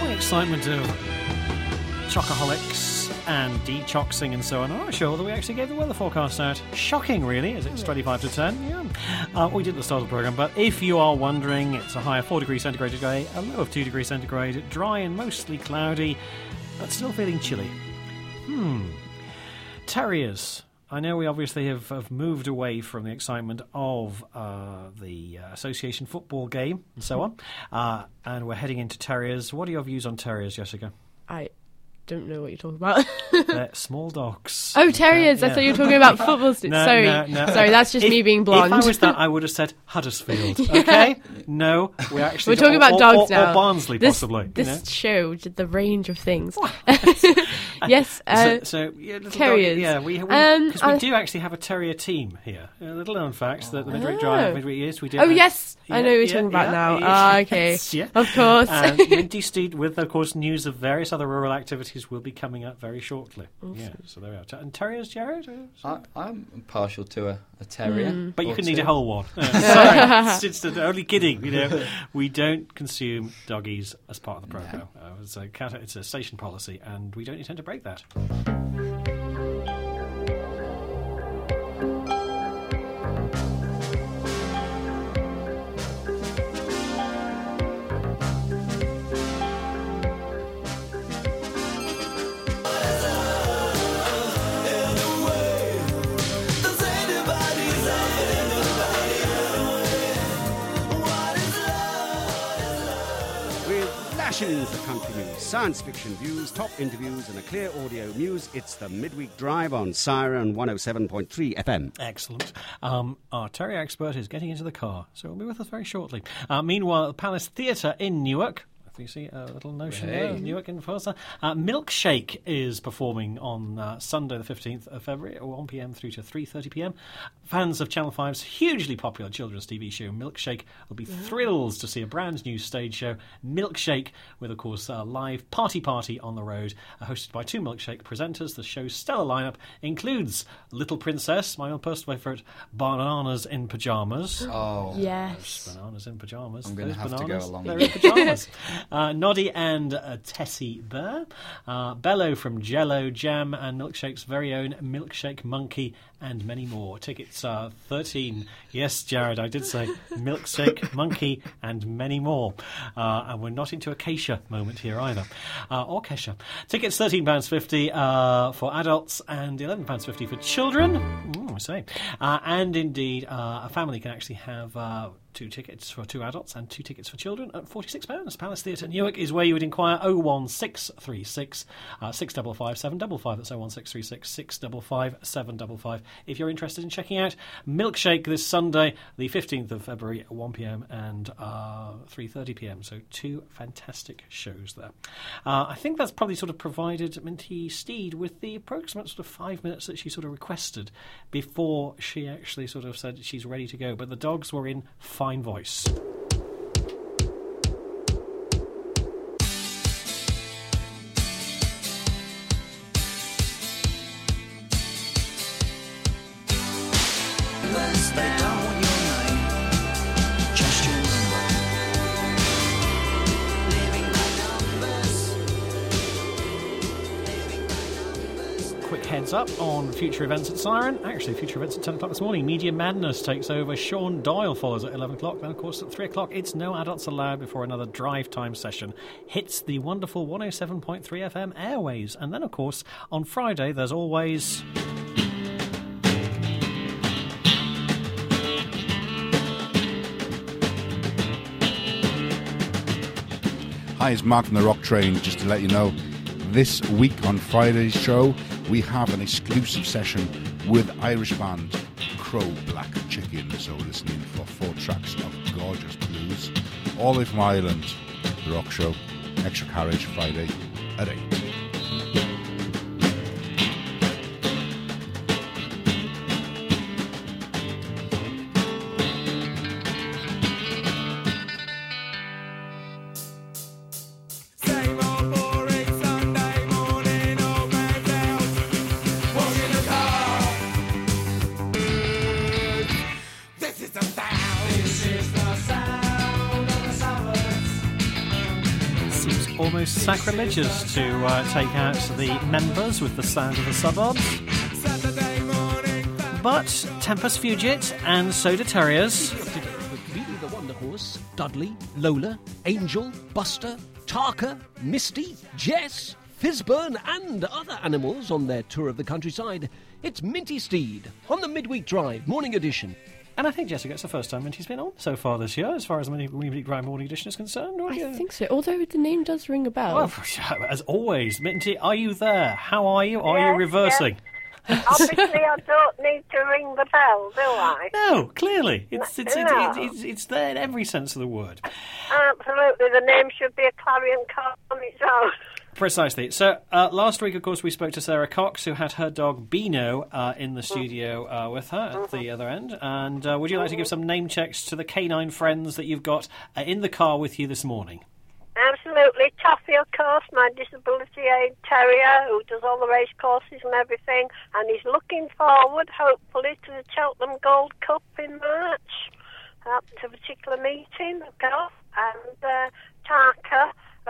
the excitement of chocoholics and detoxing and so on, I'm not sure whether we actually gave the weather forecast out. Shocking, really, as it's 25 to 10. Yeah. We did at the start of the programme, but if you are wondering, it's a high of 4 degrees centigrade today, a low of 2 degrees centigrade, dry and mostly cloudy, but still feeling chilly. Terriers. I know we obviously have moved away from the excitement of the association football game and so on, and we're heading into terriers. What are your views on terriers, Jessica? I don't know what you're talking about. They're small dogs. Oh, terriers. I thought you were talking about football sticks. No. Sorry, that's just me being blonde. If I was that, I would have said Huddersfield, okay? No, we're talking about dogs now. Or Barnsley, possibly. This show did the range of things. Yes. Terriers. Because we do actually have a terrier team here. A little known fact that the Midweek Drive, Midweek Years, we do. Oh, yes. I know what you're talking about now. Okay. Yeah. Of course. And Minty Steed, with, of course, news of various other rural activities, will be coming up very shortly. Awesome. Yeah, so there we are. And terriers, Jared? I'm partial to a terrier. But you could need a whole one. Sorry. It's only kidding. We don't consume doggies as part of the programme. It's a station policy, and we don't intend to break that. Passions of country news, science fiction views, top interviews and a clear audio muse. It's the Midweek Drive on Siren 107.3 FM. Excellent. Our terrier expert is getting into the car, so he'll be with us very shortly. Meanwhile, at the Palace Theatre in Newark, you see a little notion there, Newark in Forza. Milkshake is performing on Sunday the 15th of February at 1pm through to 3:30pm. Fans of Channel 5's hugely popular children's TV show Milkshake will be thrilled to see a brand new stage show, Milkshake, with, of course, a live party on the road, hosted by 2 Milkshake presenters. The show's stellar lineup includes Little Princess, my own personal favourite, Bananas in Pyjamas. Oh, yes. Bananas in Pyjamas. I'm going to have to go along. They're in pyjamas. Noddy and Tessie Burr, Bello from Jello Jam, and Milkshake's very own Milkshake Monkey, and many more. Tickets are 13. Yes, Jared, I did say Milkshake Monkey and many more. And we're not into a Keisha moment here either. Or Kesha. Tickets £13.50 for adults and £11.50 for children. I say. And indeed, a family can actually have 2 tickets for 2 adults and 2 tickets for children at £46. Palace Theatre Newark is where you would inquire. 01636 655 755. That's 01636 655 755 if you're interested in checking out Milkshake this Sunday, the 15th of February at 1pm and 3:30pm. So 2 fantastic shows there. I think that's probably sort of provided Minty Steed with the approximate sort of 5 minutes that she sort of requested before she actually sort of said she's ready to go. But the dogs were in fine voice. Heads up on future events at Siren. Actually, future events at 10 o'clock this morning. Media Madness takes over. Sean Doyle follows at 11 o'clock. Then, of course, at 3 o'clock, it's No Adults Allowed before another drive time session hits the wonderful 107.3 FM airwaves. And then, of course, on Friday, there's always... Hi, it's Mark from the Rock Train. Just to let you know, this week on Friday's show, we have an exclusive session with Irish band Crow Black Chicken. So listening for 4 tracks of gorgeous blues, all the way from Ireland. The Rock Show, Extra Carriage, Friday at 8. Seems almost sacrilegious to take out the members with the sound of the suburbs. But Tempus fugit, and so do terriers. Completely the Wonder Horse, Dudley, Lola, Angel, Buster, Tarka, Misty, Jess, Fizburn and other animals on their tour of the countryside. It's Minty Steed on the Midweek Drive Morning Edition. And I think, Jessica, it's the first time Minty's been on so far this year, as far as the Midweek Drive Morning Edition is concerned. I think so, although the name does ring a bell. Well, as always, Minty, are you there? How are you? Are you reversing? Yes. Obviously, I don't need to ring the bell, do I? No, clearly. It's there in every sense of the word. Absolutely. The name should be a clarion call on its own. Precisely. So last week, of course, we spoke to Sarah Cox, who had her dog Beano in the studio with her at the other end. And would you like to give some name checks to the canine friends that you've got in the car with you this morning? Absolutely. Toffee, of course, my disability aid terrier, who does all the race courses and everything. And he's looking forward, hopefully, to the Cheltenham Gold Cup in March. To a particular meeting, of course. And Tarka,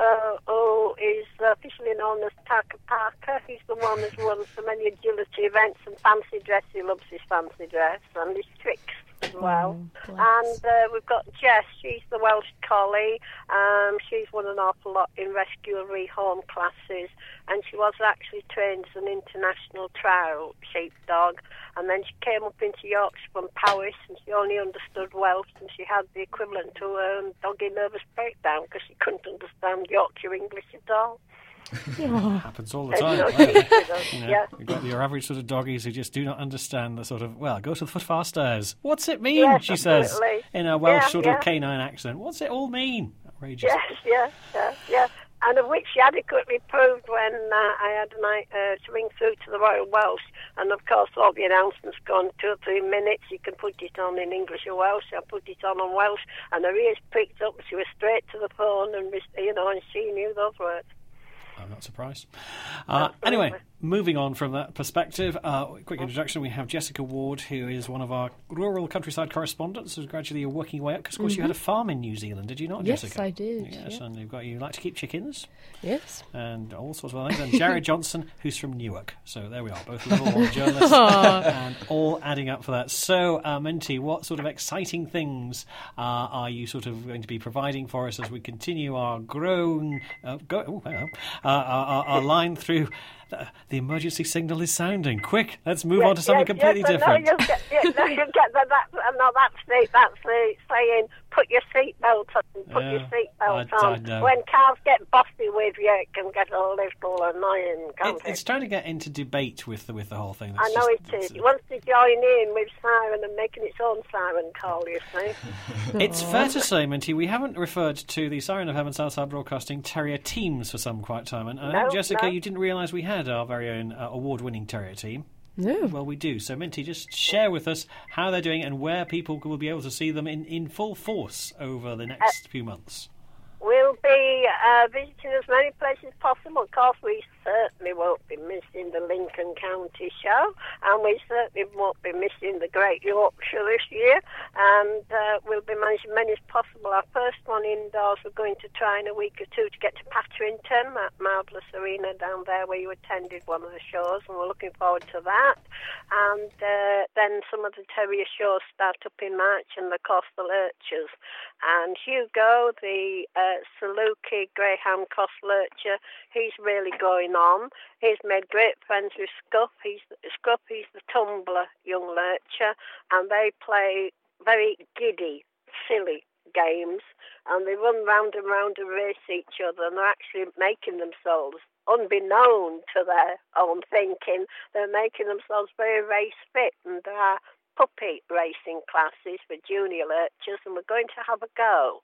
who is officially known as Tarka Parker. He's the one who's won so many agility events and fancy dress. He loves his fancy dress and his tricks as well. And we've got Jess. She's the Welsh collie. She's won an awful lot in rescue and rehome classes, and she was actually trained as an international trial sheepdog. And then she came up into Yorkshire from Powys, and she only understood Welsh, and she had the equivalent to a doggy nervous breakdown because she couldn't understand Yorkshire English at all. Happens all the time. You've got your average sort of doggies who just do not understand the sort of, well, go to the foot fast stairs. What's it mean, yes, she absolutely. says, in a Welsh sort of canine accent. What's it all mean? Outrageous. Yes. And of which she adequately proved when I had to ring through to the Royal Welsh. And, of course, all the announcements gone 2 or 3 minutes. You can put it on in English or Welsh. I put it on Welsh. And her ears pricked up. She was straight to the phone and she knew those words. I'm not surprised. Anyway, moving on from that perspective, quick introduction. We have Jessica Ward, who is one of our rural countryside correspondents, who's gradually working way up. Because, of course, you had a farm in New Zealand, did you not, yes, Jessica? Yes, I did. Yes, and you like to keep chickens. Yes. And all sorts of other things. And Jared Johnson, who's from Newark. So there we are, both little journalists, and all adding up for that. So, Minty, what sort of exciting things are you sort of going to be providing for us as we continue our our line through? The emergency signal is sounding. Quick, let's move on to something completely different. No, you get that. That's the saying, put your seatbelt on, your seatbelt on. When cars get bossy with you, it can get a little annoying, can't it? It's trying to get into debate with the whole thing. I know it is. It wants to join in with siren and making its own siren call, you see. It's fair to say, Minty, we haven't referred to the Siren of Heaven Southside Broadcasting Terrier teams for some quiet time. And I think, Jessica, you didn't realise we had our very own award-winning terrier team. No. Well, we do. So, Minty, just share with us how they're doing and where people will be able to see them in full force over the next few months. We'll be visiting as many places as possible. Of course, we certainly won't be missing the Lincoln County show, and we certainly won't be missing the Great Yorkshire this year, and we'll be managing many as possible. Our first one indoors, we're going to try in a week or two to get to Patterington, that marvellous arena down there where you attended one of the shows, and we're looking forward to that. And then some of the terrier shows start up in March, and of course the lurchers. And Hugo, the Saluki Greyhound Cross Lurcher, he's really going on. He's made great friends with Scuff. He's the Tumbler young lurcher, and they play very giddy, silly games, and they run round and round and race each other, and they're actually making themselves, unbeknown to their own thinking, they're making themselves very race fit, and there are puppy racing classes for junior lurchers, and we're going to have a go.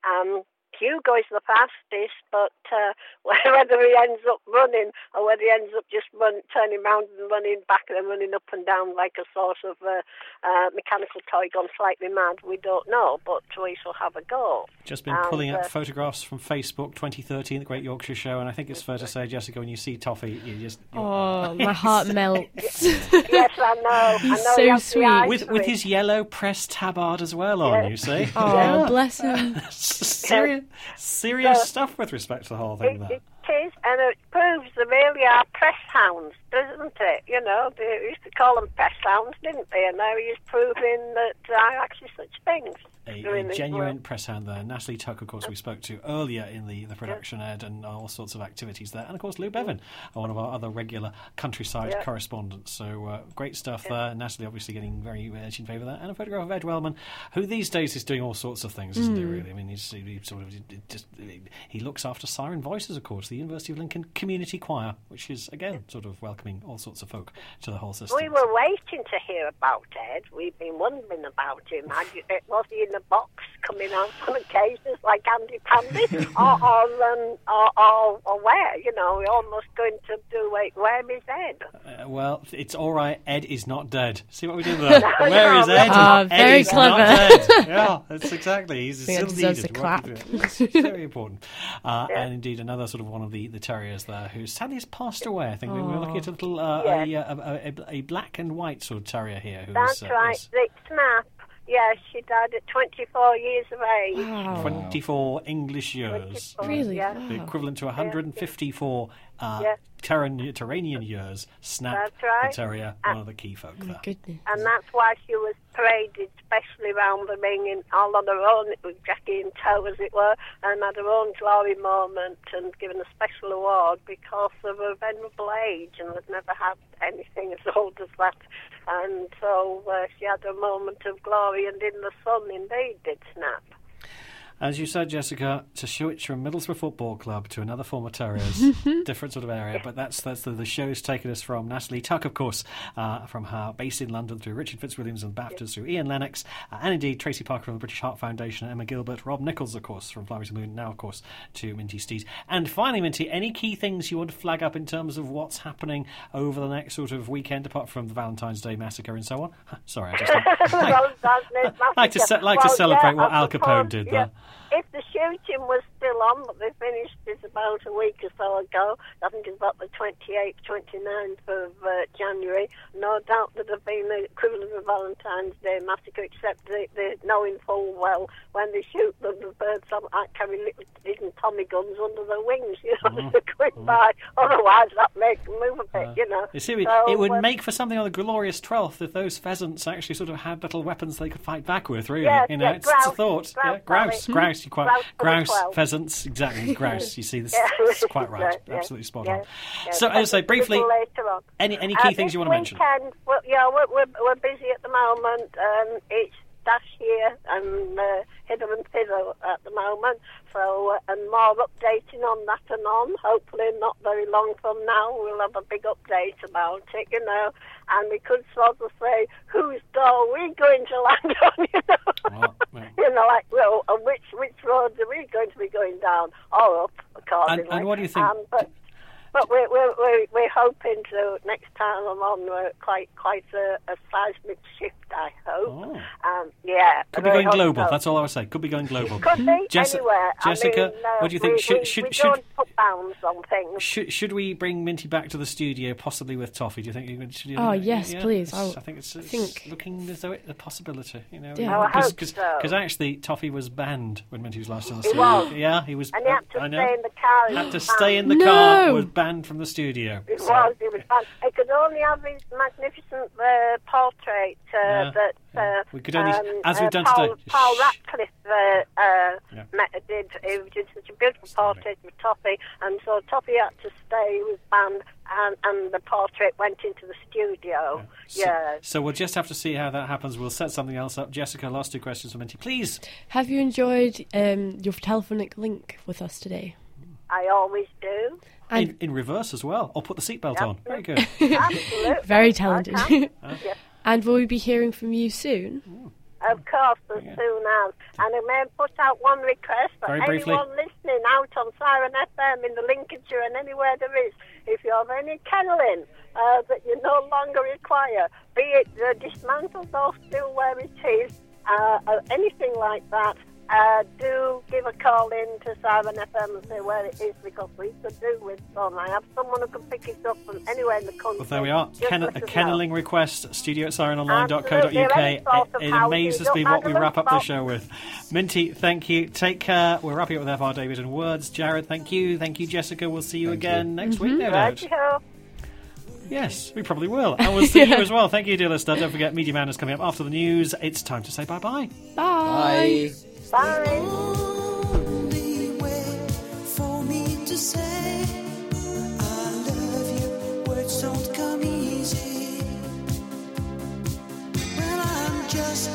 Hugo is the fastest, but whether he ends up running or whether he ends up just turning round and running back and then running up and down like a sort of mechanical toy gone slightly mad, we don't know, but we shall have a go. Just been pulling up photographs from Facebook 2013, the Great Yorkshire Show, and I think it's fair to say, Jessica, when you see Toffee, you just... my heart melts. Yes, I know. He's so sweet. With his yellow pressed tabard as well on, you see. Oh, bless him. Serious. serious stuff with respect to the whole thing. It is, and it proves they really are press hounds, doesn't it? You know, they used to call them press hounds, didn't they? And now he's proving that there are actually such things. A genuine press hound there. Natalie Tuck, of course, we spoke to earlier in the production, Ed, and all sorts of activities there. And, of course, Lou Bevan, one of our other regular countryside correspondents. So great stuff there. Natalie obviously getting very much in favour of that. And a photograph of Ed Wellman, who these days is doing all sorts of things, isn't he, really? I mean, he looks after Siren Voices, of course, the University of Lincoln Community Choir, which is, again, sort of welcoming all sorts of folk to the whole system. We were waiting to hear about Ed. We've been wondering about him. Was he in the box coming out on occasions like Andy Pandy or where, you know, we're almost going to do where is Ed? Well, it's all right, Ed is not dead. See what we did there? Where is Ed? Ed very is clever. Not dead. Yeah, that's exactly. He's still deserves needed. a clap. It's very important. And indeed another sort of one of the terriers there who sadly has passed away. I think we were looking at a little a black and white sort of terrier here. That's right, Rick Snap. Yeah, she died at 24 years of age. Wow. 24 English years. 24, Really? Yeah. The equivalent to 154 Turanian years. Snap, right. the terrier, one of the key folk there. Goodness. And that's why she was paraded specially round the ring all on her own, with Jackie in tow, as it were, and had her own glory moment and given a special award because of her venerable age and had never had anything as old as that. And so she had a moment of glory, and in the sun, indeed, did Snap. As you said, Jessica, to switch from Middlesbrough Football Club to another form of terriers, different sort of area, but that's the show's taken us from Natalie Tuck, of course, from her base in London, through Richard Fitzwilliams and BAFTAs, through Ian Lennox, and indeed Tracy Parker from the British Heart Foundation, Emma Gilbert, Rob Nichols, of course, from Fly Me to the Moon, now, of course, to Minty Steed. And finally, Minty, any key things you want to flag up in terms of what's happening over the next sort of weekend, apart from the Valentine's Day massacre and so on? Sorry, I just like to celebrate what Al Capone did there. If the shooting was still on, but they finished it about a week or so ago, I think it's about the 28th, 29th of January, no doubt there'd have been the equivalent of Valentine's Day massacre, except they knowing full well when they shoot them, the birds carry little hidden Tommy guns under their wings, you know, they're going by. Otherwise, that makes them move a bit, you know. You see, it would make for something on the glorious 12th if those pheasants actually sort of had little weapons they could fight back with, really. Yes, you know, it's a thought. Grouse. Grouse, pheasants, exactly, grouse. You see, this is quite right. Absolutely spot on. So, as I say, briefly, any key things you want to mention? We're busy at the moment. It's dash here and hither and thither at the moment. So, and more updating on that and on. Hopefully, not very long from now, we'll have a big update about it, you know. And we could sort of say, whose door are we going to land on, you know? Well. You know, like, well, which roads are we going to be going down or up, accordingly. And what do you think? But we're hoping to, next time I'm on, quite a seismic shift, I hope. Could be going global, that's all I would say. Could be going global. Could be anywhere. Jessica, what do you think? We don't put bounds on things. Should we bring Minty back to the studio, possibly with Toffee? Do you think? Yes, please. I think it's looking as though it's a possibility, you know. Yeah. I hope so. Because actually, Toffee was banned when Minty was last in the studio. Yeah, he was. And he had to stay in the car. Had to stay in the car. Was banned from the studio. It was banned. He could only have his magnificent portrait that we could only, as we've done today. Paul Ratcliffe did. He did such a beautiful portrait of Toffee, and so Toffee had to stay. He was banned, and the portrait went into the studio. So we'll just have to see how that happens. We'll set something else up. Jessica, last two questions for Minty, please. Have you enjoyed your telephonic link with us today? I always do. In reverse as well. I'll put the seatbelt on. Very good. Absolutely. Very talented. And will we be hearing from you soon? Of course, as soon as. And I may put out one request for anyone listening out on Siren FM in the Lincolnshire and anywhere there is. If you have any kennelling that you no longer require, be it dismantled or still where it is, anything like that, do give a call in to Siren FM and say where it is, because we could do with some. I have someone who can pick it up from anywhere in the country. Well, there we are. A kennelling request, studio@sirenonline.co.uk. It amazes me what we wrap up the show with. Minty, thank you. Take care. We're wrapping up with F.R. David and Words. Jared, thank you. Thank you, Jessica. We'll see you again next week, no doubt. Yes, we probably will. And we'll see you as well. Thank you, dear listener. Don't forget, Media Man is coming up after the news. It's time to say bye-bye. Bye. Bye.